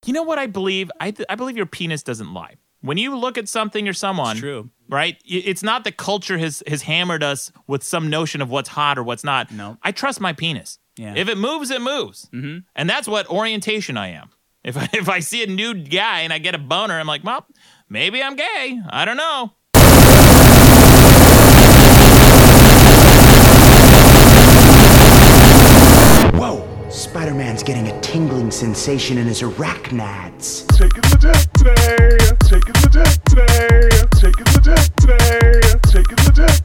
You know what I believe? I believe your penis doesn't lie. When you look at something or someone, It's true. right? It's not that culture has hammered us with some notion of what's hot or what's not. No. I trust my penis. Yeah. If it moves, it moves. Mm-hmm. And that's what orientation I am. If I see a nude guy and I get a boner, I'm like, well, maybe I'm gay. I don't know. Whoa! Spider-Man's getting a tingling sensation in his arachnads. Taking the deck today, taking the deck today, taking the deck today, taking the deck